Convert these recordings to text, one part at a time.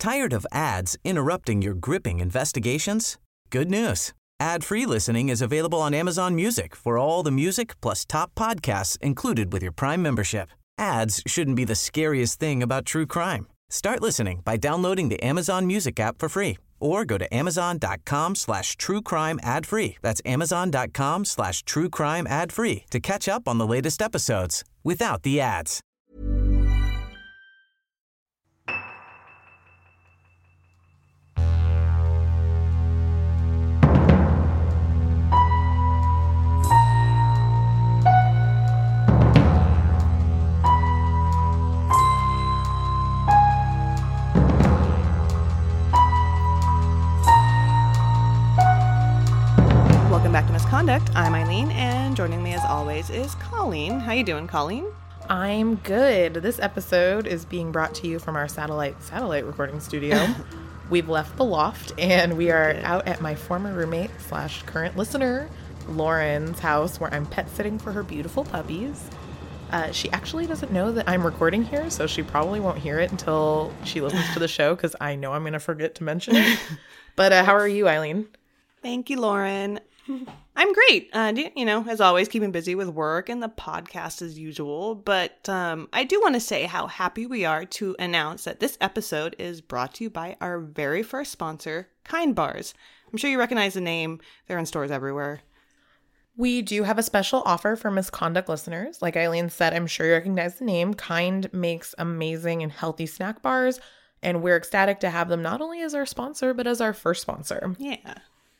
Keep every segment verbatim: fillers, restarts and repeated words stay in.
Tired of ads interrupting your gripping investigations? Good news. Ad-free listening is available on Amazon Music for all the music plus top podcasts included with your Prime membership. Ads shouldn't be the scariest thing about true crime. Start listening by downloading the Amazon Music app for free or go to amazon.com slash true crime ad free. That's amazon.com slash true crime ad free to catch up on the latest episodes without the ads. Misconduct. I'm Eileen, and joining me as always is Colleen. How you doing, Colleen? I'm good. This episode is being brought to you from our satellite satellite recording studio. We've left the loft, and we are out at my former roommate slash current listener, Lauren's house, where I'm pet sitting for her beautiful puppies. Uh, she actually doesn't know that I'm recording here, so she probably won't hear it until she listens to the show, because I know I'm going to forget to mention it. But uh, how are you, Eileen? Thank you, Lauren. I'm great. Uh, you know, as always, keeping busy with work and the podcast as usual. But um, I do want to say how happy we are to announce that this episode is brought to you by our very first sponsor, Kind Bars. I'm sure you recognize the name. They're in stores everywhere. We do have a special offer for Misconduct listeners. Like Eileen said, I'm sure you recognize the name. Kind makes amazing and healthy snack bars, and we're ecstatic to have them not only as our sponsor, but as our first sponsor. Yeah.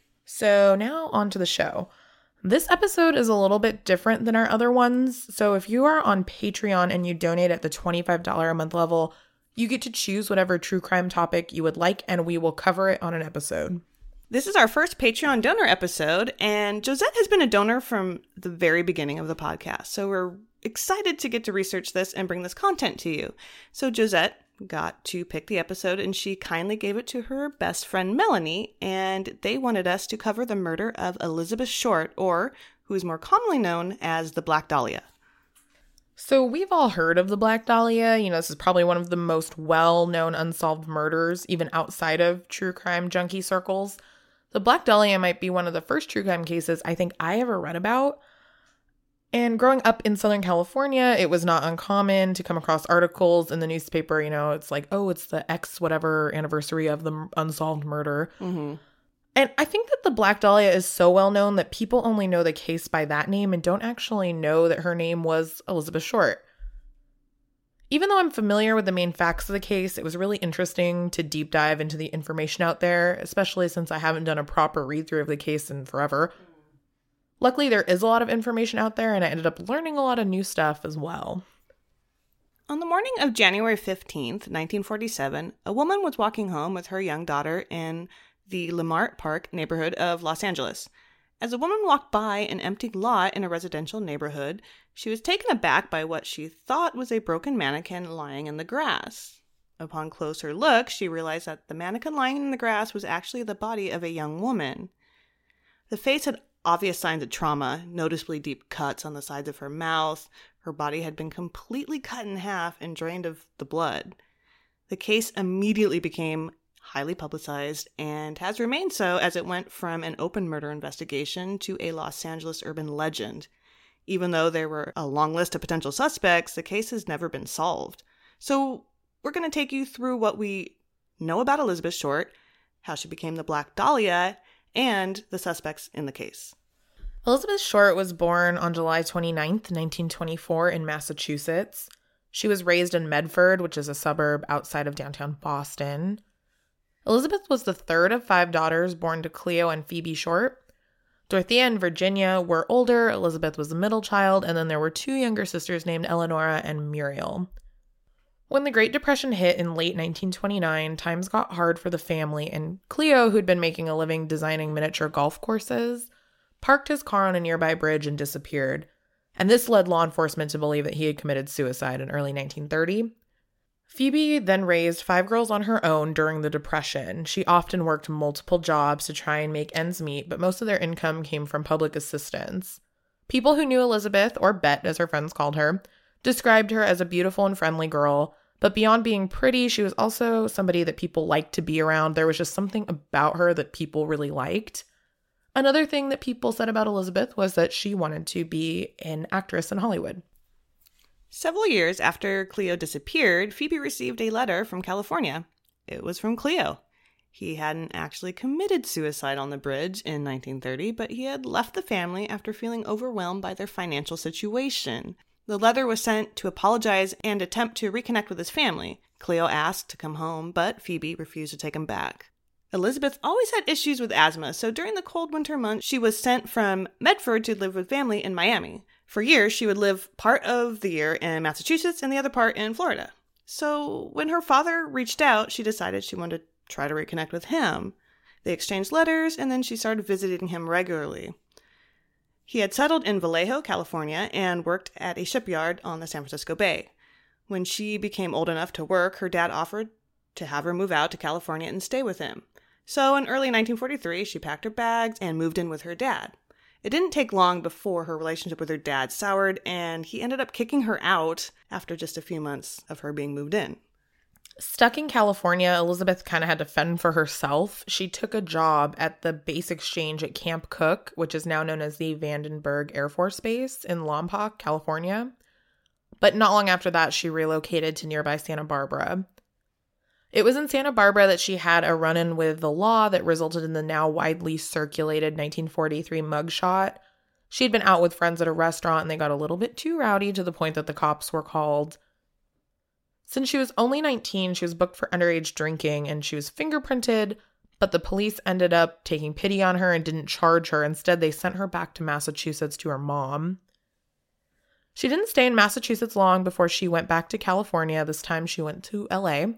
So now on to the show. This episode is a little bit different than our other ones. So if you are on Patreon and you donate at the twenty-five dollars a month level, you get to choose whatever true crime topic you would like, and we will cover it on an episode. This is our first Patreon donor episode, and Josette has been a donor from the very beginning of the podcast. So we're excited to get to research this and bring this content to you. So Josette got to pick the episode, and she kindly gave it to her best friend Melanie, and they wanted us to cover the murder of Elizabeth Short, or who is more commonly known as the Black Dahlia. So we've all heard of the Black Dahlia. You know, this is probably one of the most well-known unsolved murders, even outside of true crime junkie circles. The Black Dahlia might be one of the first true crime cases I think I ever read about. And growing up in Southern California, it was not uncommon to come across articles in the newspaper. You know, it's like, oh, it's the X whatever anniversary of the unsolved murder. Mm-hmm. And I think that the Black Dahlia is so well known that people only know the case by that name and don't actually know that her name was Elizabeth Short. Even though I'm familiar with the main facts of the case, it was really interesting to deep dive into the information out there, especially since I haven't done a proper read through of the case in forever. Luckily, there is a lot of information out there, and I ended up learning a lot of new stuff as well. On the morning of January fifteenth, nineteen forty-seven, a woman was walking home with her young daughter in the Lamart Park neighborhood of Los Angeles. As the woman walked by an empty lot in a residential neighborhood, she was taken aback by what she thought was a broken mannequin lying in the grass. Upon closer look, she realized that the mannequin lying in the grass was actually the body of a young woman. The face had obvious signs of trauma, noticeably deep cuts on the sides of her mouth. Her body had been completely cut in half and drained of the blood. The case immediately became highly publicized and has remained so as it went from an open murder investigation to a Los Angeles urban legend. Even though there were a long list of potential suspects, the case has never been solved. So we're going to take you through what we know about Elizabeth Short, how she became the Black Dahlia, and the suspects in the case. Elizabeth Short was born on July twenty-ninth, nineteen twenty-four in Massachusetts. She was raised in Medford, which is a suburb outside of downtown Boston. Elizabeth was the third of five daughters born to Cleo and Phoebe Short. Dorothea and Virginia were older, Elizabeth was the middle child, and then there were two younger sisters named Eleonora and Muriel. When the Great Depression hit in late nineteen twenty-nine, times got hard for the family, and Cleo, who'd been making a living designing miniature golf courses, parked his car on a nearby bridge and disappeared. And this led law enforcement to believe that he had committed suicide in early nineteen thirty. Phoebe then raised five girls on her own during the Depression. She often worked multiple jobs to try and make ends meet, but most of their income came from public assistance. People who knew Elizabeth, or Bet as her friends called her, described her as a beautiful and friendly girl, But beyond being pretty, she was also somebody that people liked to be around. There was just something about her that people really liked. Another thing that people said about Elizabeth was that she wanted to be an actress in Hollywood. Several years after Cleo disappeared, Phoebe received a letter from California. It was from Cleo. He hadn't actually committed suicide on the bridge in nineteen thirty, but he had left the family after feeling overwhelmed by their financial situation. The letter was sent to apologize and attempt to reconnect with his family. Cleo asked to come home, but Phoebe refused to take him back. Elizabeth always had issues with asthma, so during the cold winter months, she was sent from Medford to live with family in Miami. For years, she would live part of the year in Massachusetts and the other part in Florida. So when her father reached out, she decided she wanted to try to reconnect with him. They exchanged letters, and then she started visiting him regularly. He had settled in Vallejo, California, and worked at a shipyard on the San Francisco Bay. When she became old enough to work, her dad offered to have her move out to California and stay with him. So in early nineteen forty-three, she packed her bags and moved in with her dad. It didn't take long before her relationship with her dad soured, and he ended up kicking her out after just a few months of her being moved in. Stuck in California, Elizabeth kind of had to fend for herself. She took a job at the base exchange at Camp Cook, which is now known as the Vandenberg Air Force Base in Lompoc, California. But not long after that, she relocated to nearby Santa Barbara. It was in Santa Barbara that she had a run-in with the law that resulted in the now widely circulated nineteen forty-three mugshot. She'd been out with friends at a restaurant and they got a little bit too rowdy to the point that the cops were called. Since she was only nineteen, she was booked for underage drinking and she was fingerprinted, but the police ended up taking pity on her and didn't charge her. Instead, they sent her back to Massachusetts to her mom. She didn't stay in Massachusetts long before she went back to California. This time she went to L A.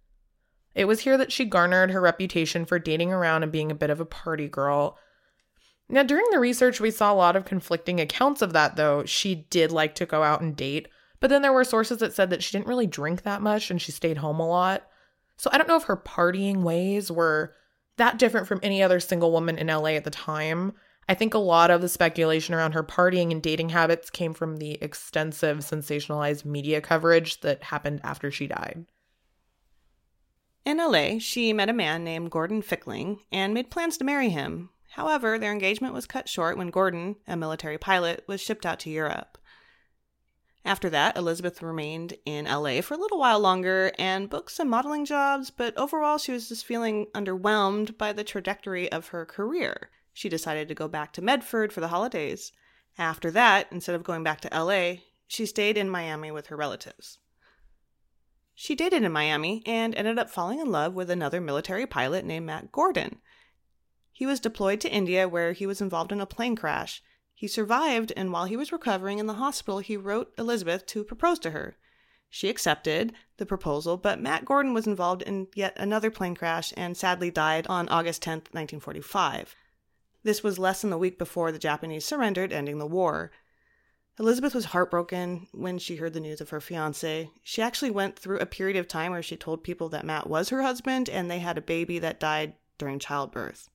It was here that she garnered her reputation for dating around and being a bit of a party girl. Now, during the research, we saw a lot of conflicting accounts of that, though. She did like to go out and date, but then there were sources that said that she didn't really drink that much and she stayed home a lot. So I don't know if her partying ways were that different from any other single woman in L A at the time. I think a lot of the speculation around her partying and dating habits came from the extensive sensationalized media coverage that happened after she died. In L A, she met a man named Gordon Fickling and made plans to marry him. However, their engagement was cut short when Gordon, a military pilot, was shipped out to Europe. After that, Elizabeth remained in L A for a little while longer and booked some modeling jobs, but overall she was just feeling underwhelmed by the trajectory of her career. She decided to go back to Medford for the holidays. After that, instead of going back to L A, she stayed in Miami with her relatives. She dated in Miami and ended up falling in love with another military pilot named Matt Gordon. He was deployed to India where he was involved in a plane crash. He survived, and while he was recovering in the hospital, he wrote Elizabeth to propose to her. She accepted the proposal, but Matt Gordon was involved in yet another plane crash and sadly died on August tenth, nineteen forty-five. This was less than a week before the Japanese surrendered, ending the war. Elizabeth was heartbroken when she heard the news of her fiancé. She actually went through a period of time where she told people that Matt was her husband and they had a baby that died during childbirth.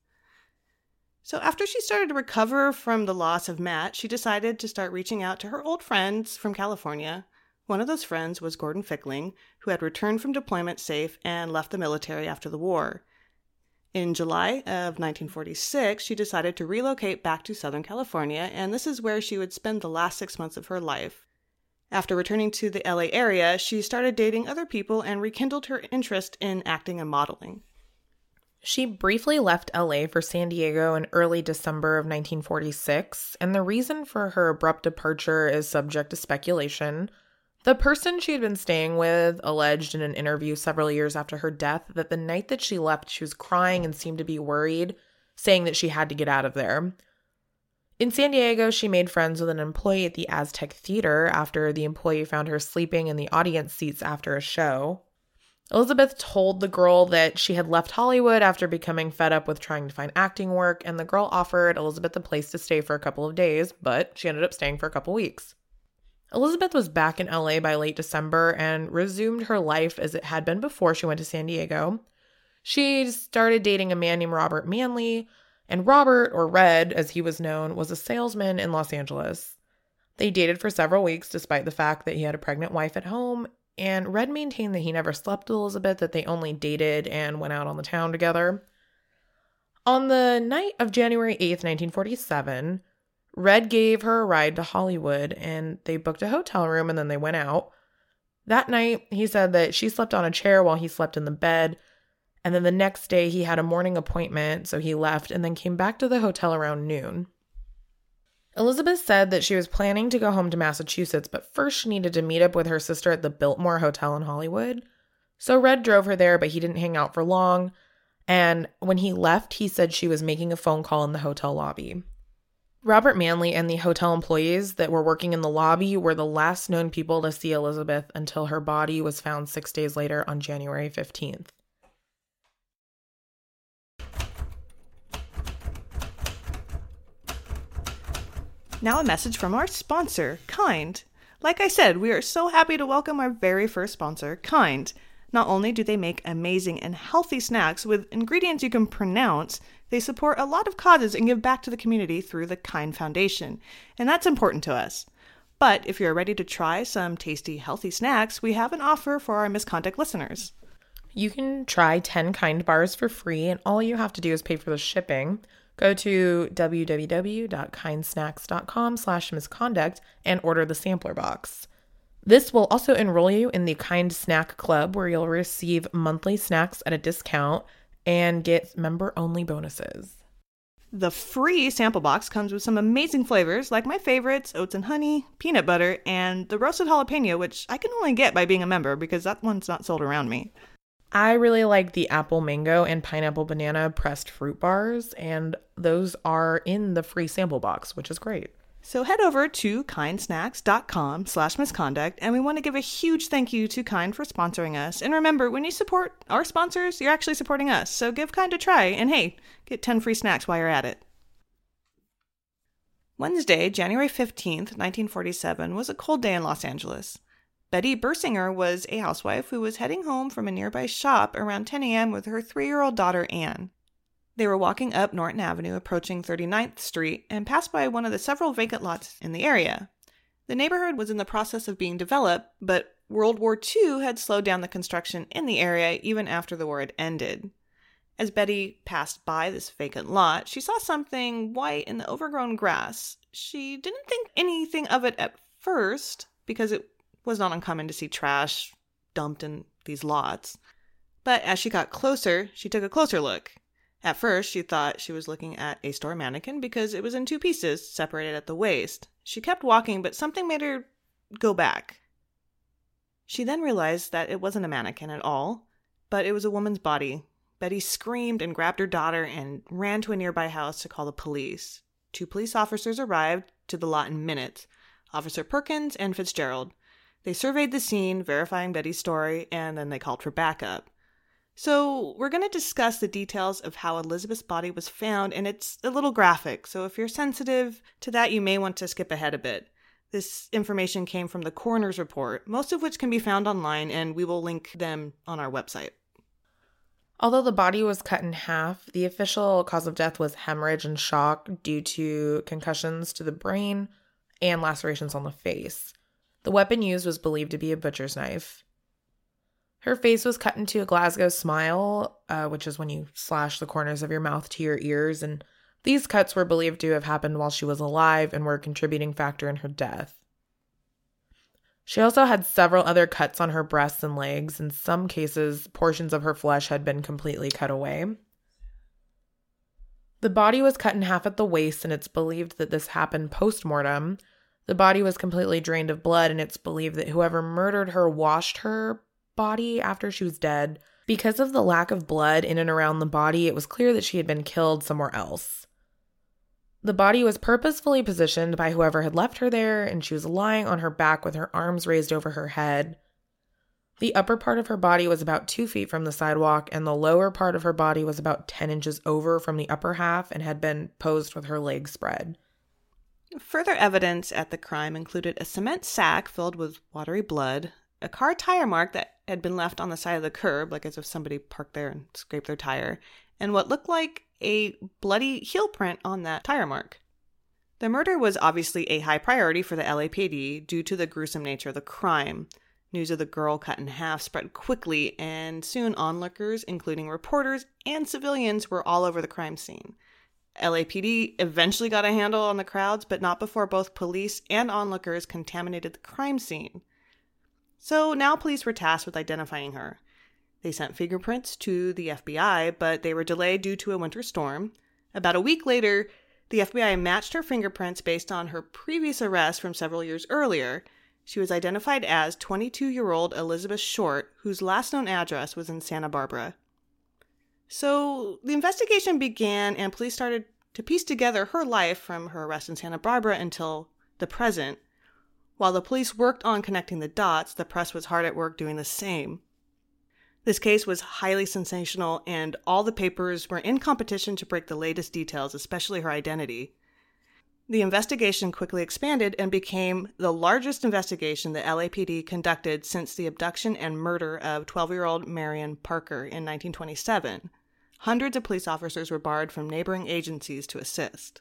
So after she started to recover from the loss of Matt, she decided to start reaching out to her old friends from California. One of those friends was Gordon Fickling, who had returned from deployment safe and left the military after the war. In July of nineteen forty-six, she decided to relocate back to Southern California, and this is where she would spend the last six months of her life. After returning to the L A area, she started dating other people and rekindled her interest in acting and modeling. She briefly left L A for San Diego in early December of nineteen forty-six, and the reason for her abrupt departure is subject to speculation. The person she had been staying with alleged in an interview several years after her death that the night that she left, she was crying and seemed to be worried, saying that she had to get out of there. In San Diego, she made friends with an employee at the Aztec Theater after the employee found her sleeping in the audience seats after a show. Elizabeth told the girl that she had left Hollywood after becoming fed up with trying to find acting work, and the girl offered Elizabeth a place to stay for a couple of days, but she ended up staying for a couple weeks. Elizabeth was back in L A by late December and resumed her life as it had been before she went to San Diego. She started dating a man named Robert Manley, and Robert, or Red as he was known, was a salesman in Los Angeles. They dated for several weeks despite the fact that he had a pregnant wife at home, and Red maintained that he never slept with Elizabeth, that they only dated and went out on the town together. On the night of January eighth, nineteen forty-seven, Red gave her a ride to Hollywood, and they booked a hotel room, and then they went out. That night, he said that she slept on a chair while he slept in the bed, and then the next day he had a morning appointment, so he left and then came back to the hotel around noon. Elizabeth said that she was planning to go home to Massachusetts, but first she needed to meet up with her sister at the Biltmore Hotel in Hollywood. So Red drove her there, but he didn't hang out for long, and when he left, he said she was making a phone call in the hotel lobby. Robert Manley and the hotel employees that were working in the lobby were the last known people to see Elizabeth until her body was found six days later on January fifteenth. Now a message from our sponsor, Kind. Like I said, we are so happy to welcome our very first sponsor, Kind. Not only do they make amazing and healthy snacks with ingredients you can pronounce, they support a lot of causes and give back to the community through the Kind Foundation, and that's important to us. But if you're ready to try some tasty, healthy snacks, we have an offer for our Misconduct listeners. You can try ten Kind bars for free, and all you have to do is pay for the shipping. Go to www.kindsnacks.com slash misconduct and order the sampler box. This will also enroll you in the Kind Snack Club, where you'll receive monthly snacks at a discount and get member-only bonuses. The free sample box comes with some amazing flavors, like my favorites, oats and honey, peanut butter, and the roasted jalapeno, which I can only get by being a member because that one's not sold around me. I really like the apple mango and pineapple banana pressed fruit bars, and those are in the free sample box, which is great. So head over to kindsnacks.com slash misconduct, and we want to give a huge thank you to Kind for sponsoring us. And remember, when you support our sponsors, you're actually supporting us. So give Kind a try, and hey, get ten free snacks while you're at it. Wednesday, January fifteenth, nineteen forty-seven, was a cold day in Los Angeles. Betty Bersinger was a housewife who was heading home from a nearby shop around ten a.m. with her three-year-old daughter, Anne. They were walking up Norton Avenue, approaching thirty-ninth Street, and passed by one of the several vacant lots in the area. The neighborhood was in the process of being developed, but World War Two had slowed down the construction in the area even after the war had ended. As Betty passed by this vacant lot, she saw something white in the overgrown grass. She didn't think anything of it at first, because it was not uncommon to see trash dumped in these lots. But as she got closer, she took a closer look. At first, she thought she was looking at a store mannequin because it was in two pieces, separated at the waist. She kept walking, but something made her go back. She then realized that it wasn't a mannequin at all, but it was a woman's body. Betty screamed and grabbed her daughter and ran to a nearby house to call the police. Two police officers arrived to the lot in minutes, Officer Perkins and Fitzgerald. They surveyed the scene, verifying Betty's story, and then they called for backup. So we're going to discuss the details of how Elizabeth's body was found, and it's a little graphic, so if you're sensitive to that, you may want to skip ahead a bit. This information came from the coroner's report, most of which can be found online, and we will link them on our website. Although the body was cut in half, the official cause of death was hemorrhage and shock due to concussions to the brain and lacerations on the face. The weapon used was believed to be a butcher's knife. Her face was cut into a Glasgow smile, uh, which is when you slash the corners of your mouth to your ears, and these cuts were believed to have happened while she was alive and were a contributing factor in her death. She also had several other cuts on her breasts and legs. In some cases, portions of her flesh had been completely cut away. The body was cut in half at the waist, and it's believed that this happened post-mortem. The body was completely drained of blood, and it's believed that whoever murdered her washed her body after she was dead. Because of the lack of blood in and around the body, it was clear that she had been killed somewhere else. The body was purposefully positioned by whoever had left her there, and she was lying on her back with her arms raised over her head. The upper part of her body was about two feet from the sidewalk, and the lower part of her body was about ten inches over from the upper half and had been posed with her legs spread. Further evidence at the crime included a cement sack filled with watery blood, a car tire mark that had been left on the side of the curb, like as if somebody parked there and scraped their tire, and what looked like a bloody heel print on that tire mark. The murder was obviously a high priority for the L A P D due to the gruesome nature of the crime. News of the girl cut in half spread quickly, and soon onlookers, including reporters and civilians, were all over the crime scene. L A P D eventually got a handle on the crowds, but not before both police and onlookers contaminated the crime scene. So now police were tasked with identifying her. They sent fingerprints to the F B I, but they were delayed due to a winter storm. About a week later, the F B I matched her fingerprints based on her previous arrest from several years earlier. She was identified as twenty-two-year-old Elizabeth Short, whose last known address was in Santa Barbara. So the investigation began, and police started to piece together her life from her arrest in Santa Barbara until the present. While the police worked on connecting the dots, the press was hard at work doing the same. This case was highly sensational, and all the papers were in competition to break the latest details, especially her identity. The investigation quickly expanded and became the largest investigation the L A P D conducted since the abduction and murder of twelve-year-old Marion Parker in nineteen twenty-seven. Hundreds of police officers were borrowed from neighboring agencies to assist.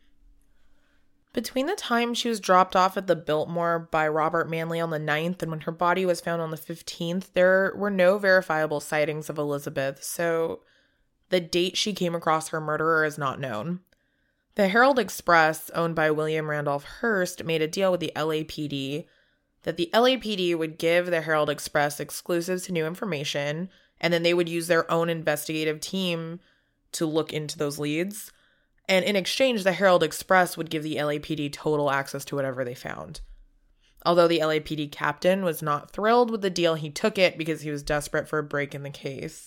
Between the time she was dropped off at the Biltmore by Robert Manley on the ninth and when her body was found on the fifteenth, there were no verifiable sightings of Elizabeth, so the date she came across her murderer is not known. The Herald Express, owned by William Randolph Hearst, made a deal with the L A P D that the L A P D would give the Herald Express exclusives to new information, and then they would use their own investigative team to look into those leads. And in exchange, the Herald Express would give the L A P D total access to whatever they found. Although the L A P D captain was not thrilled with the deal, he took it because he was desperate for a break in the case.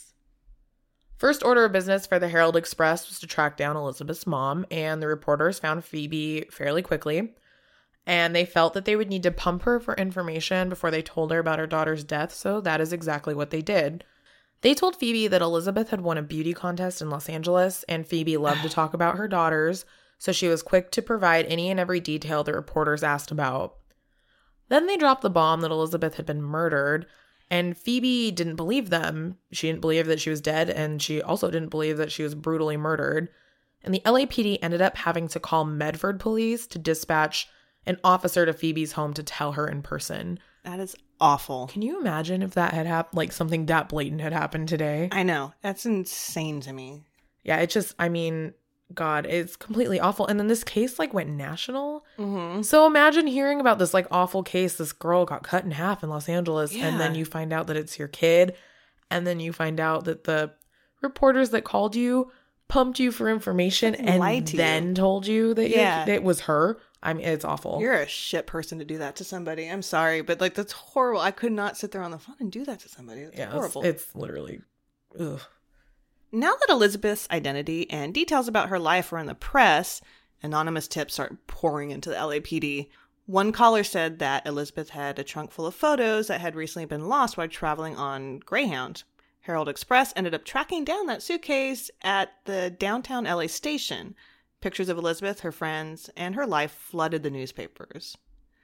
First order of business for the Herald Express was to track down Elizabeth's mom, and the reporters found Phoebe fairly quickly. And they felt that they would need to pump her for information before they told her about her daughter's death, so that is exactly what they did. They told Phoebe that Elizabeth had won a beauty contest in Los Angeles, and Phoebe loved to talk about her daughters, so she was quick to provide any and every detail the reporters asked about. Then they dropped the bomb that Elizabeth had been murdered, and Phoebe didn't believe them. She didn't believe that she was dead, and she also didn't believe that she was brutally murdered. And the L A P D ended up having to call Medford police to dispatch an officer to Phoebe's home to tell her in person. That is awful. Can you imagine if that had happened, like something that blatant had happened today? I know. That's insane to me. Yeah, it just, I mean, God, it's completely awful. And then this case like went national. Mm-hmm. So imagine hearing about this like awful case. This girl got cut in half in Los Angeles, Yeah. and then you find out that it's your kid. And then you find out that the reporters that called you pumped you for information and Lied to then you. told you that Yeah. it was her. I mean, it's awful. You're a shit person to do that to somebody. I'm sorry, but like that's horrible. I could not sit there on the phone and do that to somebody. That's yeah, horrible. It's, it's literally, ugh. Now that Elizabeth's identity and details about her life are in the press, anonymous tips start pouring into the L A P D. One caller said that Elizabeth had a trunk full of photos that had recently been lost while traveling on Greyhound. Herald Express ended up tracking down that suitcase at the downtown L A station. Pictures of Elizabeth, her friends, and her life flooded the newspapers.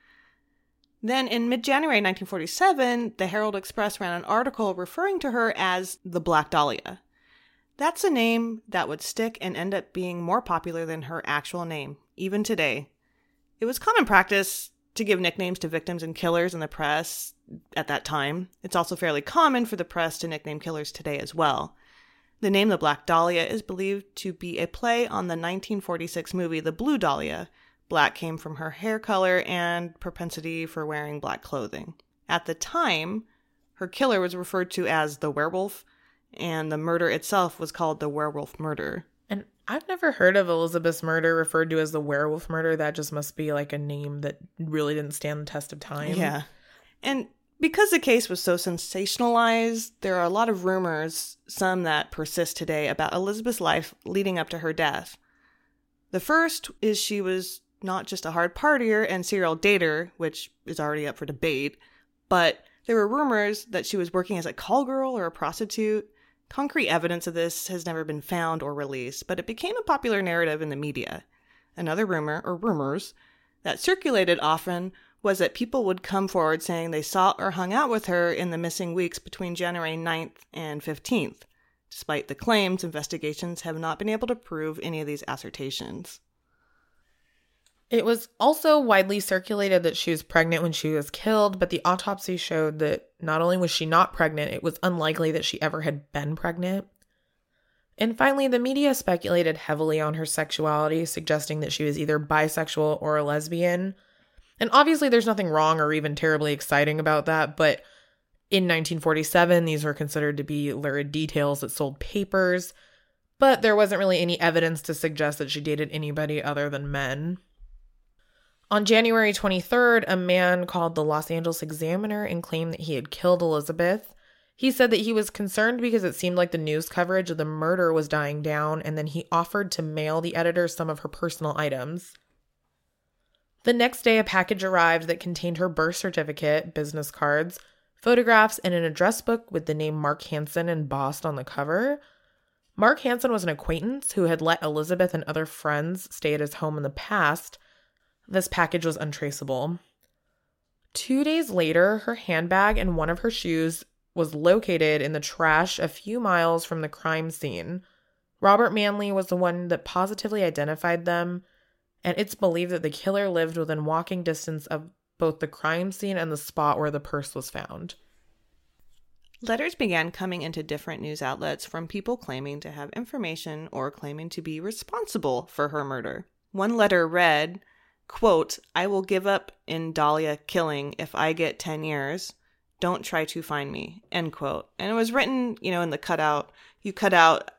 Then in mid-January nineteen forty-seven, the Herald Express ran an article referring to her as the Black Dahlia. That's a name that would stick and end up being more popular than her actual name, even today. It was common practice to give nicknames to victims and killers in the press at that time. It's also fairly common for the press to nickname killers today as well. The name the Black Dahlia is believed to be a play on the nineteen forty-six movie The Blue Dahlia. Black came from her hair color and propensity for wearing black clothing. At the time, her killer was referred to as the werewolf, and the murder itself was called the werewolf murder. And I've never heard of Elizabeth's murder referred to as the werewolf murder. That just must be like a name that really didn't stand the test of time. Yeah. And because the case was so sensationalized, there are a lot of rumors, some that persist today, about Elizabeth's life leading up to her death. The first is she was not just a hard partier and serial dater, which is already up for debate, but there were rumors that she was working as a call girl or a prostitute. Concrete evidence of this has never been found or released, but it became a popular narrative in the media. Another rumor, or rumors, that circulated often was that people would come forward saying they saw or hung out with her in the missing weeks between January ninth and fifteenth. Despite the claims, investigations have not been able to prove any of these assertions. It was also widely circulated that she was pregnant when she was killed, but the autopsy showed that not only was she not pregnant, it was unlikely that she ever had been pregnant. And finally, the media speculated heavily on her sexuality, suggesting that she was either bisexual or a lesbian. And obviously there's nothing wrong or even terribly exciting about that, but in nineteen forty-seven, these were considered to be lurid details that sold papers, but there wasn't really any evidence to suggest that she dated anybody other than men. On January twenty-third, a man called the Los Angeles Examiner and claimed that he had killed Elizabeth. He said that he was concerned because it seemed like the news coverage of the murder was dying down, and then he offered to mail the editor some of her personal items. The next day, a package arrived that contained her birth certificate, business cards, photographs, and an address book with the name Mark Hansen embossed on the cover. Mark Hansen was an acquaintance who had let Elizabeth and other friends stay at his home in the past. This package was untraceable. Two days later, her handbag and one of her shoes was located in the trash a few miles from the crime scene. Robert Manley was the one that positively identified them, and it's believed that the killer lived within walking distance of both the crime scene and the spot where the purse was found. Letters began coming into different news outlets from people claiming to have information or claiming to be responsible for her murder. One letter read, quote, "I will give up in Dahlia killing if I get ten years. Don't try to find me," end quote. And it was written, you know, in the cutout. You cut out.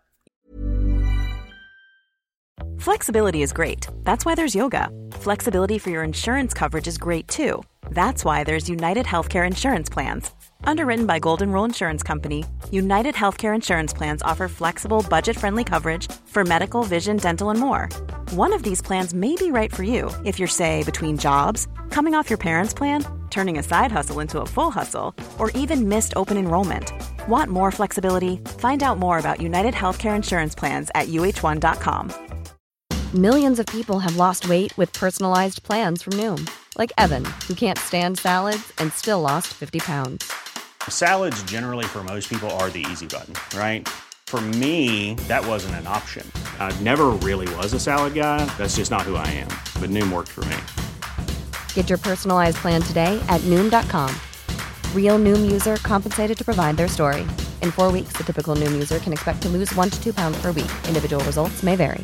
Flexibility is great. That's why there's yoga. Flexibility for your insurance coverage is great too. That's why there's United Healthcare Insurance Plans. Underwritten by Golden Rule Insurance Company, United Healthcare Insurance Plans offer flexible, budget-friendly coverage for medical, vision, dental, and more. One of these plans may be right for you if you're, say, between jobs, coming off your parents' plan, turning a side hustle into a full hustle, or even missed open enrollment. Want more flexibility? Find out more about United Healthcare Insurance Plans at U H one dot com. Millions of people have lost weight with personalized plans from Noom. Like Evan, who can't stand salads and still lost fifty pounds. Salads generally for most people are the easy button, right? For me, that wasn't an option. I never really was a salad guy. That's just not who I am. But Noom worked for me. Get your personalized plan today at Noom dot com. Real Noom user compensated to provide their story. In four weeks, the typical Noom user can expect to lose one to two pounds per week. Individual results may vary.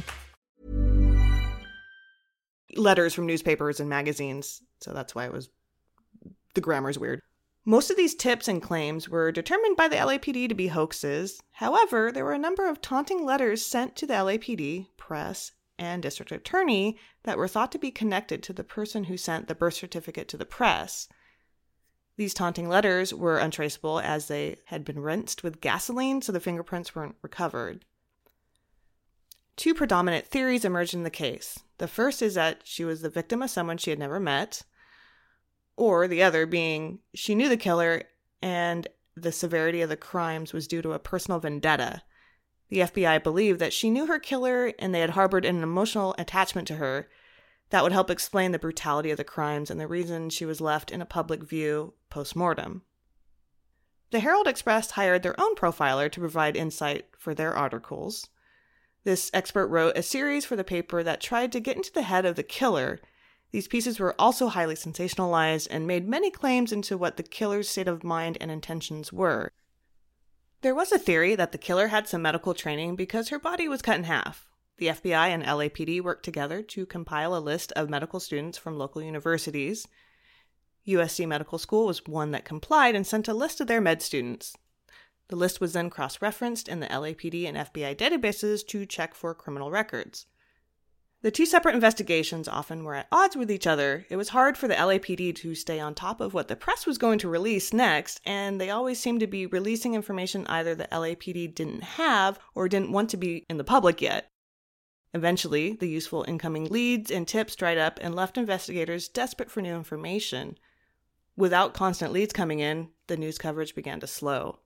Letters from newspapers and magazines, so that's why it was, the grammar's weird. Most of these tips and claims were determined by the L A P D to be hoaxes. However, there were a number of taunting letters sent to the L A P D, press, and district attorney that were thought to be connected to the person who sent the birth certificate to the press. These taunting letters were untraceable as they had been rinsed with gasoline, so the fingerprints weren't recovered. Two predominant theories emerged in the case. The first is that she was the victim of someone she had never met, or the other being she knew the killer and the severity of the crimes was due to a personal vendetta. The F B I believed that she knew her killer and they had harbored an emotional attachment to her that would help explain the brutality of the crimes and the reason she was left in a public view post-mortem. The Herald Express hired their own profiler to provide insight for their articles. This expert wrote a series for the paper that tried to get into the head of the killer. These pieces were also highly sensationalized and made many claims into what the killer's state of mind and intentions were. There was a theory that the killer had some medical training because her body was cut in half. The F B I and L A P D worked together to compile a list of medical students from local universities. U S C Medical School was one that complied and sent a list of their med students. The list was then cross-referenced in the L A P D and F B I databases to check for criminal records. The two separate investigations often were at odds with each other. It was hard for the L A P D to stay on top of what the press was going to release next, and they always seemed to be releasing information either the L A P D didn't have or didn't want to be in the public yet. Eventually, the useful incoming leads and tips dried up and left investigators desperate for new information. Without constant leads coming in, the news coverage began to slow.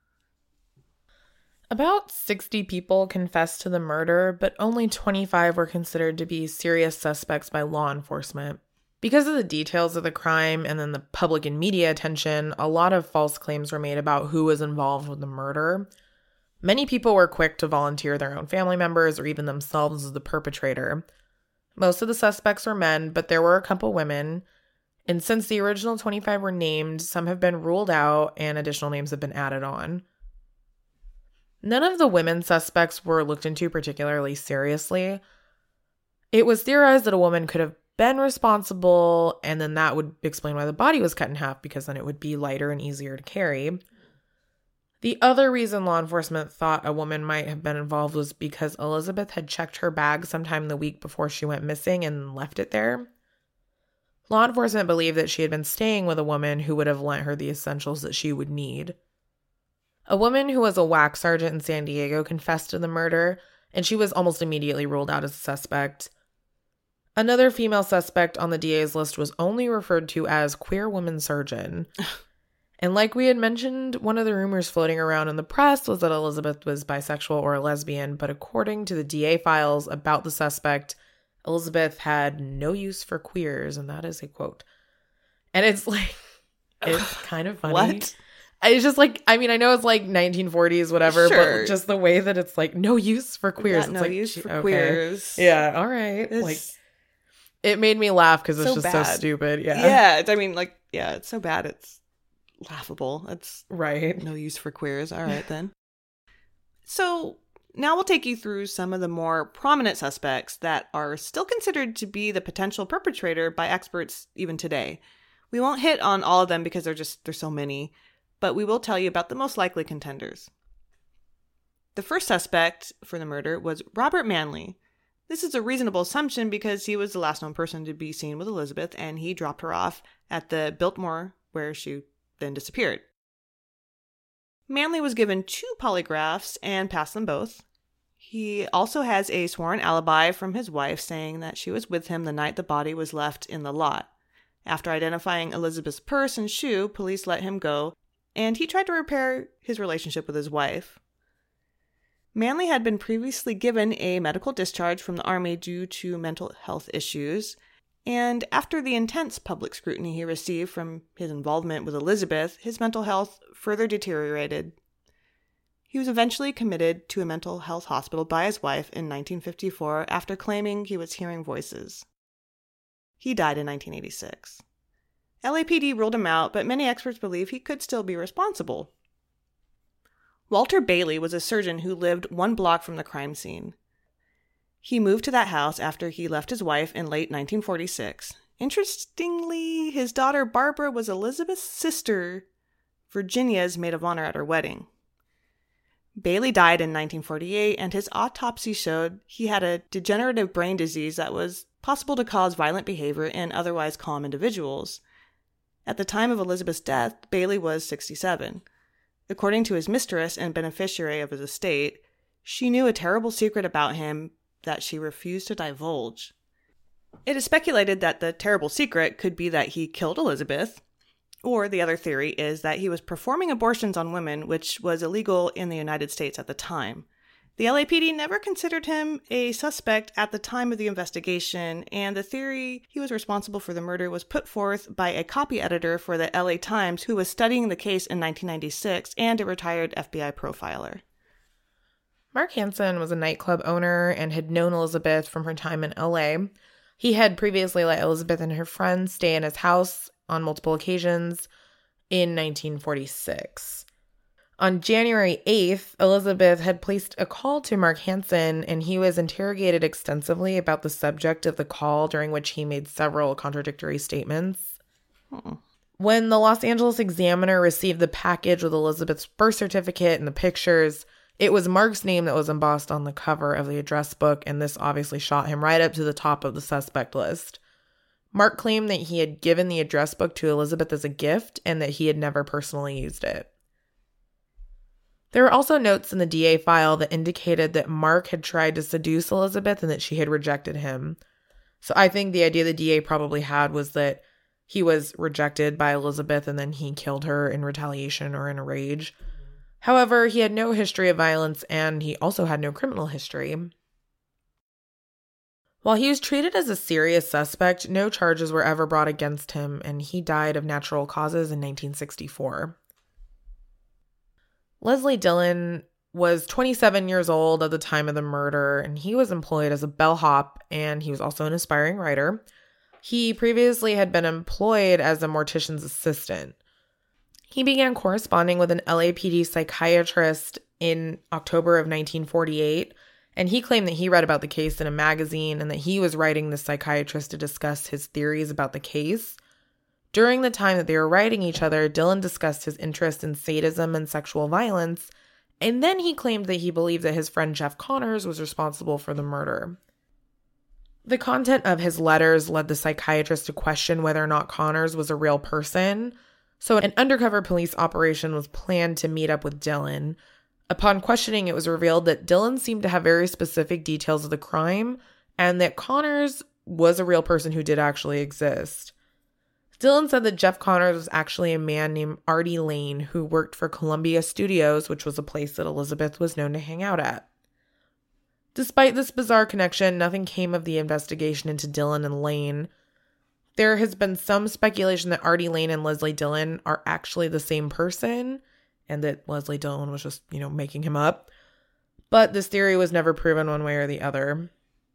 About sixty people confessed to the murder, but only twenty-five were considered to be serious suspects by law enforcement. Because of the details of the crime and then the public and media attention, a lot of false claims were made about who was involved with the murder. Many people were quick to volunteer their own family members or even themselves as the perpetrator. Most of the suspects were men, but there were a couple women. And since the original twenty-five were named, some have been ruled out and additional names have been added on. None of the women suspects were looked into particularly seriously. It was theorized that a woman could have been responsible, and then that would explain why the body was cut in half, because then it would be lighter and easier to carry. The other reason law enforcement thought a woman might have been involved was because Elizabeth had checked her bag sometime the week before she went missing and left it there. Law enforcement believed that she had been staying with a woman who would have lent her the essentials that she would need. A woman who was a wax sergeant in San Diego confessed to the murder, and she was almost immediately ruled out as a suspect. Another female suspect on the D A's list was only referred to as queer woman surgeon. And like we had mentioned, one of the rumors floating around in the press was that Elizabeth was bisexual or a lesbian, but according to the D A files about the suspect, Elizabeth had no use for queers, and that is a quote. And it's like, it's kind of funny. What? It's just like, I mean, I know it's like nineteen forties, whatever, Sure. but just the way that it's like, no use for queers. Got It's no like, use for okay. queers. Yeah, all right. It's like, it made me laugh because it's so just so bad. stupid. Yeah. Yeah, it's- I mean, like, yeah, it's so bad. It's laughable. It's Right. no use for queers. All right, then. So now we'll take you through some of the more prominent suspects that are still considered to be the potential perpetrator by experts even today. We won't hit on all of them because they're just, there's so many, but we will tell you about the most likely contenders. The first suspect for the murder was Robert Manley. This is a reasonable assumption because he was the last known person to be seen with Elizabeth, and he dropped her off at the Biltmore where she then disappeared. Manley was given two polygraphs and passed them both. He also has a sworn alibi from his wife saying that she was with him the night the body was left in the lot. After identifying Elizabeth's purse and shoe, police let him go, and he tried to repair his relationship with his wife. Manley had been previously given a medical discharge from the Army due to mental health issues, and after the intense public scrutiny he received from his involvement with Elizabeth, his mental health further deteriorated. He was eventually committed to a mental health hospital by his wife in nineteen fifty-four after claiming he was hearing voices. He died in nineteen eighty-six. L A P D ruled him out, but many experts believe he could still be responsible. Walter Bailey was a surgeon who lived one block from the crime scene. He moved to that house after he left his wife in late nineteen forty-six. Interestingly, his daughter Barbara was Elizabeth's sister, Virginia's maid of honor at her wedding. Bailey died in nineteen forty-eight, and his autopsy showed he had a degenerative brain disease that was possible to cause violent behavior in otherwise calm individuals. At the time of Elizabeth's death, Bailey was sixty-seven. According to his mistress and beneficiary of his estate, she knew a terrible secret about him that she refused to divulge. It is speculated that the terrible secret could be that he killed Elizabeth, or the other theory is that he was performing abortions on women, which was illegal in the United States at the time. The L A P D never considered him a suspect at the time of the investigation, and the theory he was responsible for the murder was put forth by a copy editor for the L A Times who was studying the case in nineteen ninety-six and a retired F B I profiler. Mark Hansen was a nightclub owner and had known Elizabeth from her time in L A. He had previously let Elizabeth and her friends stay in his house on multiple occasions in nineteen forty-six. On January eighth, Elizabeth had placed a call to Mark Hansen, and he was interrogated extensively about the subject of the call, during which he made several contradictory statements. Hmm. When the Los Angeles Examiner received the package with Elizabeth's birth certificate and the pictures, it was Mark's name that was embossed on the cover of the address book, and this obviously shot him right up to the top of the suspect list. Mark claimed that he had given the address book to Elizabeth as a gift and that he had never personally used it. There were also notes in the D A file that indicated that Mark had tried to seduce Elizabeth and that she had rejected him. So I think the idea the D A probably had was that he was rejected by Elizabeth and then he killed her in retaliation or in a rage. However, he had no history of violence and he also had no criminal history. While he was treated as a serious suspect, no charges were ever brought against him, and he died of natural causes in nineteen sixty-four. Leslie Dillon was twenty-seven years old at the time of the murder, and he was employed as a bellhop, and he was also an aspiring writer. He previously had been employed as a mortician's assistant. He began corresponding with an L A P D psychiatrist in October of nineteen forty-eight, and he claimed that he read about the case in a magazine and that he was writing the psychiatrist to discuss his theories about the case. During the time that they were writing each other, Dillon discussed his interest in sadism and sexual violence, and then he claimed that he believed that his friend Jeff Connors was responsible for the murder. The content of his letters led the psychiatrist to question whether or not Connors was a real person, so an undercover police operation was planned to meet up with Dillon. Upon questioning, it was revealed that Dillon seemed to have very specific details of the crime and that Connors was a real person who did actually exist. Dillon said that Jeff Connors was actually a man named Artie Lane who worked for Columbia Studios, which was a place that Elizabeth was known to hang out at. Despite this bizarre connection, nothing came of the investigation into Dillon and Lane. There has been some speculation that Artie Lane and Leslie Dillon are actually the same person, and that Leslie Dillon was just, you know, making him up. But this theory was never proven one way or the other.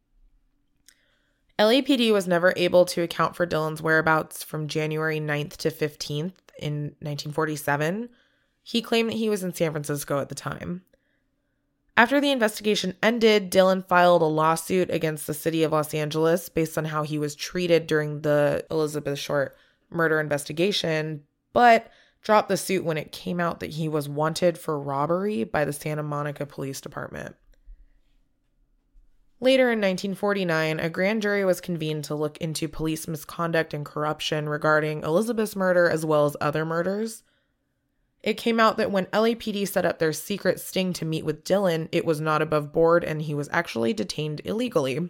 L A P D was never able to account for Dillon's whereabouts from January ninth to fifteenth in nineteen forty-seven. He claimed that he was in San Francisco at the time. After the investigation ended, Dillon filed a lawsuit against the city of Los Angeles based on how he was treated during the Elizabeth Short murder investigation, but dropped the suit when it came out that he was wanted for robbery by the Santa Monica Police Department. Later in nineteen forty-nine, a grand jury was convened to look into police misconduct and corruption regarding Elizabeth's murder as well as other murders. It came out that when L A P D set up their secret sting to meet with Dillon, it was not above board and he was actually detained illegally.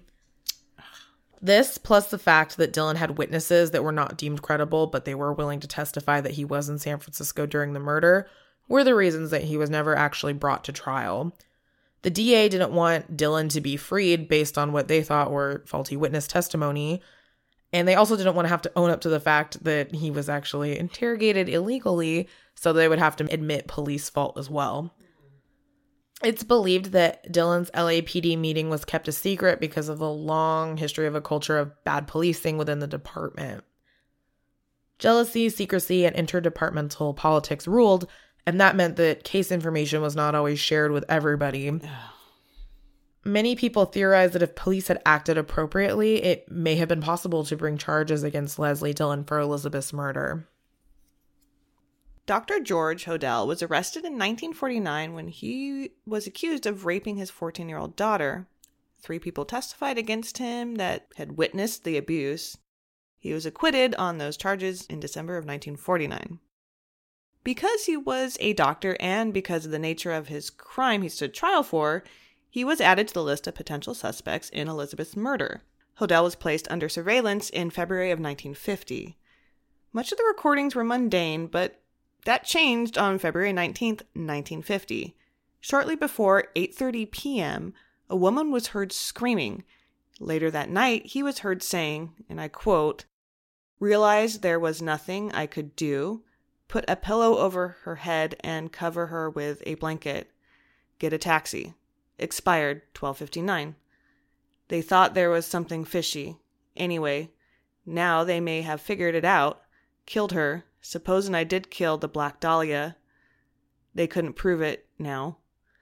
This, plus the fact that Dillon had witnesses that were not deemed credible, but they were willing to testify that he was in San Francisco during the murder, were the reasons that he was never actually brought to trial. The D A didn't want Dillon to be freed based on what they thought were faulty witness testimony, and they also didn't want to have to own up to the fact that he was actually interrogated illegally, so they would have to admit police fault as well. It's believed that Dillon's L A P D meeting was kept a secret because of the long history of a culture of bad policing within the department. Jealousy, secrecy, and interdepartmental politics ruled, and that meant that case information was not always shared with everybody. Many people theorize that if police had acted appropriately, it may have been possible to bring charges against Leslie Dillon for Elizabeth's murder. Doctor George Hodel was arrested in nineteen forty-nine when he was accused of raping his fourteen-year-old daughter. Three people testified against him that had witnessed the abuse. He was acquitted on those charges in December of nineteen forty-nine. Because he was a doctor and because of the nature of his crime he stood trial for, he was added to the list of potential suspects in Elizabeth's murder. Hodel was placed under surveillance in February of nineteen fifty. Much of the recordings were mundane, but that changed on February nineteenth, nineteen fifty. Shortly before eight thirty p.m., a woman was heard screaming. Later that night, he was heard saying, and I quote, "Realized there was nothing I could do. Put a pillow over her head and cover her with a blanket. Get a taxi. Expired twelve fifty-nine. They thought there was something fishy. Anyway, now they may have figured it out. Killed her. Supposing I did kill the Black Dahlia. They couldn't prove it now.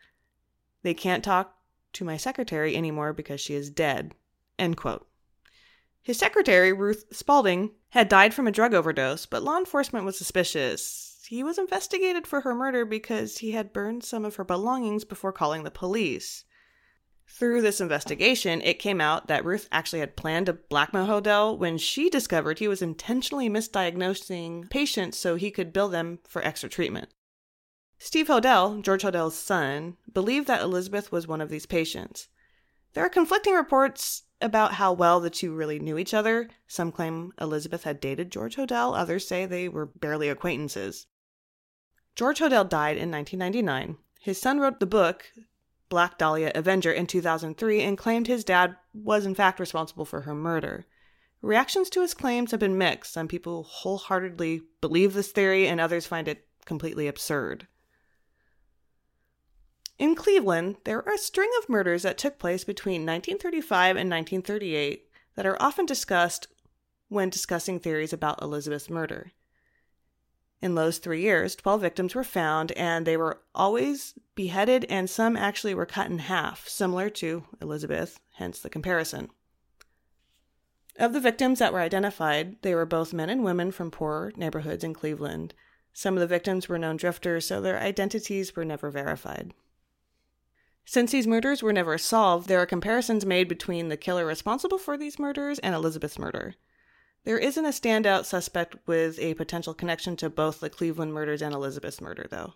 They can't talk to my secretary anymore because she is dead." End quote. His secretary, Ruth Spalding, had died from a drug overdose, but law enforcement was suspicious. He was investigated for her murder because he had burned some of her belongings before calling the police. Through this investigation, it came out that Ruth actually had planned to blackmail Hodel when she discovered he was intentionally misdiagnosing patients so he could bill them for extra treatment. Steve Hodel, George Hodel's son, believed that Elizabeth was one of these patients. There are conflicting reports about how well the two really knew each other. Some claim Elizabeth had dated George Hodel, others say they were barely acquaintances. George Hodel died in nineteen ninety-nine. His son wrote the book Black Dahlia Avenger in two thousand three and claimed his dad was in fact responsible for her murder. Reactions to his claims have been mixed. Some people wholeheartedly believe this theory and others find it completely absurd. In Cleveland, there are a string of murders that took place between nineteen thirty-five and nineteen thirty-eight that are often discussed when discussing theories about Elizabeth's murder. In those three years, twelve victims were found, and they were always beheaded, and some actually were cut in half, similar to Elizabeth, hence the comparison. Of the victims that were identified, they were both men and women from poor neighborhoods in Cleveland. Some of the victims were known drifters, so their identities were never verified. Since these murders were never solved, there are comparisons made between the killer responsible for these murders and Elizabeth's murder. There isn't a standout suspect with a potential connection to both the Cleveland murders and Elizabeth's murder, though.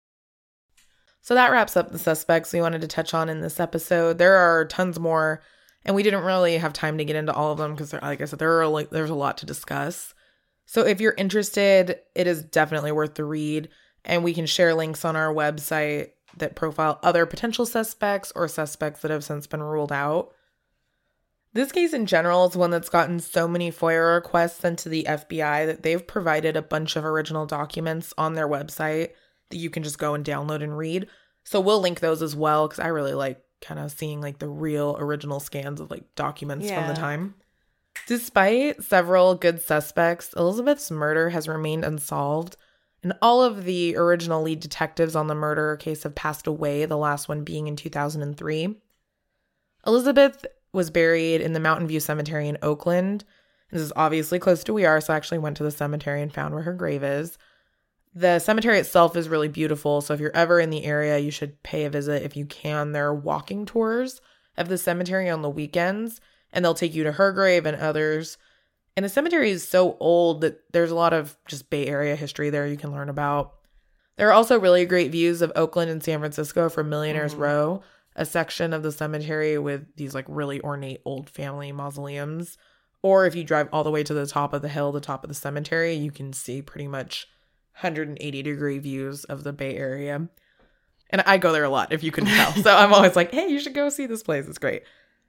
So that wraps up the suspects we wanted to touch on in this episode. There are tons more, and we didn't really have time to get into all of them because, like I said, there are like, there's a lot to discuss. So if you're interested, it is definitely worth the read, and we can share links on our website that profile other potential suspects or suspects that have since been ruled out. This case in general is one that's gotten so many FOIA requests sent to the F B I that they've provided a bunch of original documents on their website that you can just go and download and read. So we'll link those as well because I really like kind of seeing like the real original scans of like documents Yeah. from the time. Despite several good suspects, Elizabeth's murder has remained unsolved, and all of the original lead detectives on the murder case have passed away, the last one being in two thousand three. Elizabeth was buried in the Mountain View Cemetery in Oakland. This is obviously close to where we are, so I actually went to the cemetery and found where her grave is. The cemetery itself is really beautiful, so if you're ever in the area, you should pay a visit if you can. There are walking tours of the cemetery on the weekends, and they'll take you to her grave and others. And the cemetery is so old that there's a lot of just Bay Area history there you can learn about. There are also really great views of Oakland and San Francisco from Millionaire's mm-hmm. Row, a section of the cemetery with these like really ornate old family mausoleums. Or if you drive all the way to the top of the hill, the top of the cemetery, you can see pretty much one hundred eighty degree views of the Bay Area. And I go there a lot, if you can tell. So I'm always like, hey, you should go see this place. It's great.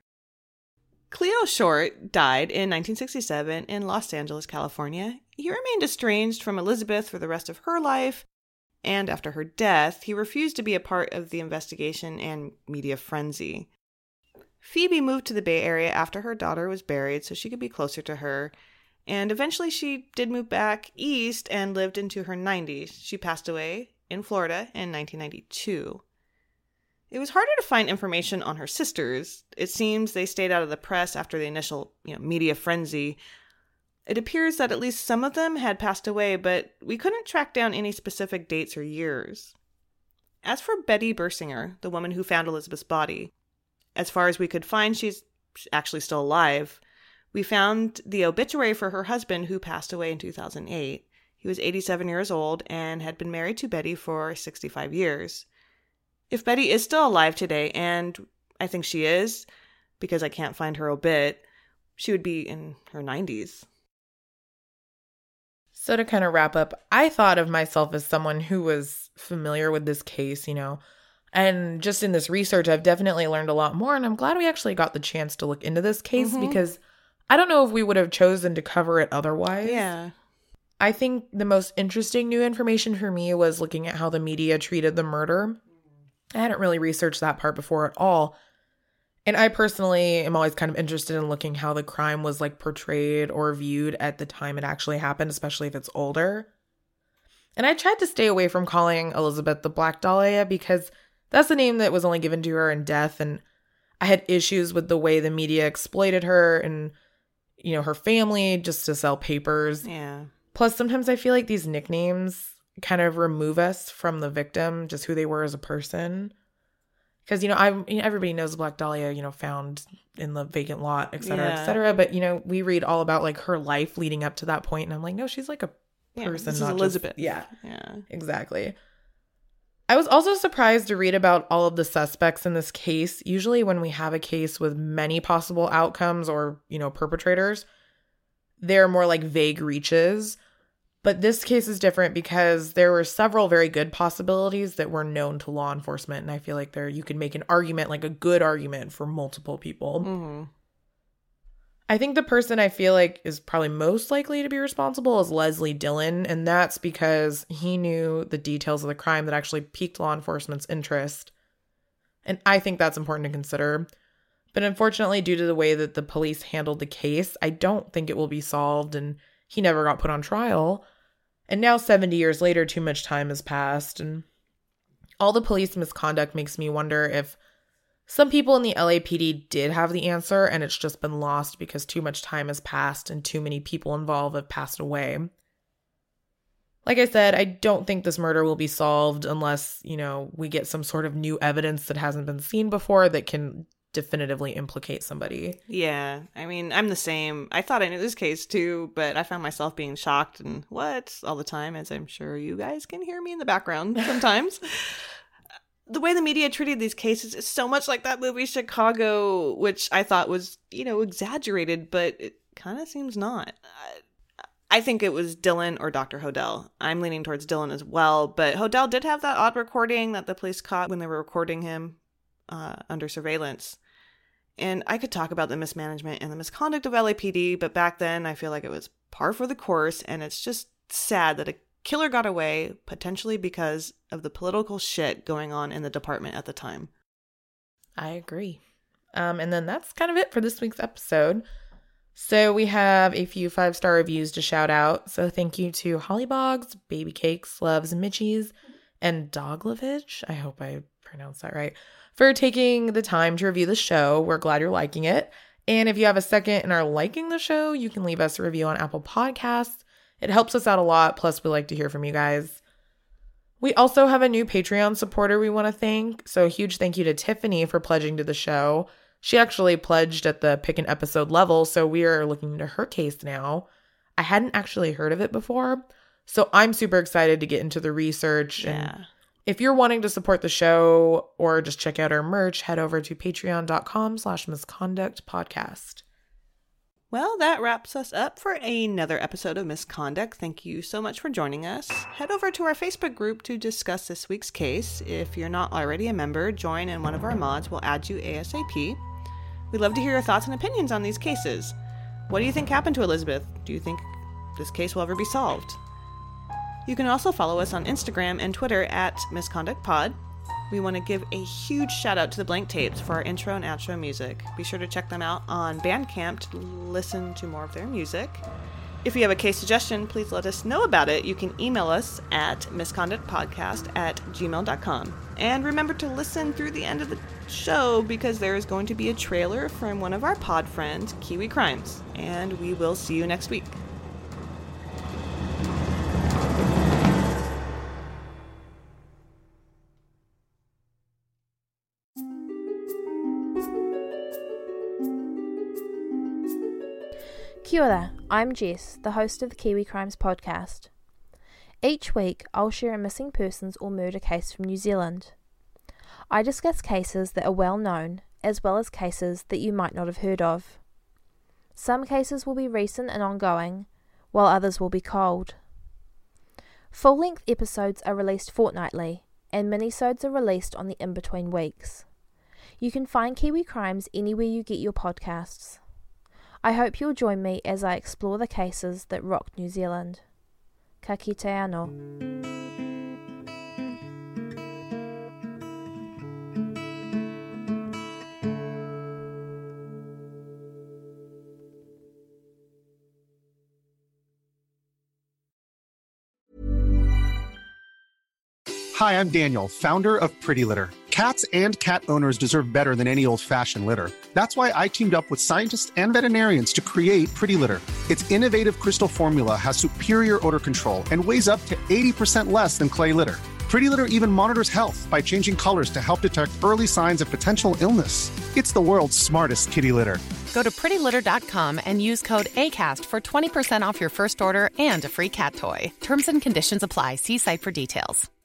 Cleo Short died in nineteen sixty-seven in Los Angeles, California. He remained estranged from Elizabeth for the rest of her life, and after her death, he refused to be a part of the investigation and media frenzy. Phoebe moved to the Bay Area after her daughter was buried so she could be closer to her, and eventually she did move back east and lived into her nineties. She passed away in Florida in nineteen ninety-two. It was harder to find information on her sisters. It seems they stayed out of the press after the initial, you know, media frenzy. It appears that at least some of them had passed away, but we couldn't track down any specific dates or years. As for Betty Bersinger, the woman who found Elizabeth's body, as far as we could find, she's actually still alive. We found the obituary for her husband, who passed away in two thousand eight. He was eighty-seven years old and had been married to Betty for sixty-five years. If Betty is still alive today, and I think she is, because I can't find her obit, she would be in her nineties. So to kind of wrap up, I thought of myself as someone who was familiar with this case, you know, and just in this research, I've definitely learned a lot more, and I'm glad we actually got the chance to look into this case mm-hmm. because I don't know if we would have chosen to cover it otherwise. Yeah. I think the most interesting new information for me was looking at how the media treated the murder. I hadn't really researched that part before at all. And I personally am always kind of interested in looking how the crime was like portrayed or viewed at the time it actually happened, especially if it's older. And I tried to stay away from calling Elizabeth the Black Dahlia because that's the name that was only given to her in death. And I had issues with the way the media exploited her and, you know, her family just to sell papers. Yeah. Plus, sometimes I feel like these nicknames kind of remove us from the victim, just who they were as a person. Because, you know, I you know, everybody knows Black Dahlia, you know, found in the vacant lot, et cetera, yeah. et cetera. But, you know, we read all about like her life leading up to that point, and I'm like, no, she's like a yeah, person, this not is Elizabeth. Just, yeah, yeah, exactly. I was also surprised to read about all of the suspects in this case. Usually, when we have a case with many possible outcomes or, you know, perpetrators, they're more like vague reaches. But this case is different because there were several very good possibilities that were known to law enforcement. And I feel like there you could make an argument, like a good argument for multiple people. Mm-hmm. I think the person I feel like is probably most likely to be responsible is Leslie Dillon. And that's because he knew the details of the crime that actually piqued law enforcement's interest. And I think that's important to consider. But unfortunately, due to the way that the police handled the case, I don't think it will be solved, and he never got put on trial. And now seventy years later, too much time has passed, and all the police misconduct makes me wonder if some people in the L A P D did have the answer and it's just been lost because too much time has passed and too many people involved have passed away. Like I said, I don't think this murder will be solved unless, you know, we get some sort of new evidence that hasn't been seen before that can definitively implicate somebody. Yeah, I mean, I'm the same. I thought I knew this case too, but I found myself being shocked and what all the time, as I'm sure you guys can hear me in the background sometimes. The way the media treated these cases is so much like that movie Chicago, which I thought was, you know, exaggerated, but it kind of seems not. I think it was Dylan or Doctor Hodel. I'm leaning towards Dylan as well, but Hodel did have that odd recording that the police caught when they were recording him uh, under surveillance. And I could talk about the mismanagement and the misconduct of L A P D, but back then I feel like it was par for the course, and it's just sad that a killer got away, potentially because of the political shit going on in the department at the time. I agree. Um, and then that's kind of it for this week's episode. So we have a few five-star reviews to shout out. So thank you to Hollybogs, Baby Cakes, Loves, Mitchies, and Doglovich. I hope I pronounced that right. For taking the time to review the show. We're glad you're liking it. And if you have a second and are liking the show, you can leave us a review on Apple Podcasts. It helps us out a lot. Plus, we like to hear from you guys. We also have a new Patreon supporter we want to thank. So a huge thank you to Tiffany for pledging to the show. She actually pledged at the pick an episode level, so we are looking into her case now. I hadn't actually heard of it before, so I'm super excited to get into the research. Yeah. And if you're wanting to support the show or just check out our merch, head over to patreon.com slash misconduct podcast. Well, that wraps us up for another episode of Misconduct. Thank you so much for joining us. Head over to our Facebook group to discuss this week's case. If you're not already a member, join and one of our mods will add you ASAP. We'd love to hear your thoughts and opinions on these cases. What do you think happened to Elizabeth? Do you think this case will ever be solved? You can also follow us on Instagram and Twitter at MisconductPod. We want to give a huge shout out to the Blank Tapes for our intro and outro music. Be sure to check them out on Bandcamp to listen to more of their music. If you have a case suggestion, please let us know about it. You can email us at misconductpodcast at gmail dot com. And remember to listen through the end of the show because there is going to be a trailer from one of our pod friends, Kiwi Crimes. And we will see you next week. Kia ora, I'm Jess, the host of the Kiwi Crimes podcast. Each week, I'll share a missing persons or murder case from New Zealand. I discuss cases that are well known, as well as cases that you might not have heard of. Some cases will be recent and ongoing, while others will be cold. Full-length episodes are released fortnightly, and minisodes are released on the in-between weeks. You can find Kiwi Crimes anywhere you get your podcasts. I hope you'll join me as I explore the cases that rocked New Zealand. Ka kite anō. Hi, I'm Daniel, founder of Pretty Litter. Cats and cat owners deserve better than any old-fashioned litter. That's why I teamed up with scientists and veterinarians to create Pretty Litter. Its innovative crystal formula has superior odor control and weighs up to eighty percent less than clay litter. Pretty Litter even monitors health by changing colors to help detect early signs of potential illness. It's the world's smartest kitty litter. Go to pretty litter dot com and use code ACAST for twenty percent off your first order and a free cat toy. Terms and conditions apply. See site for details.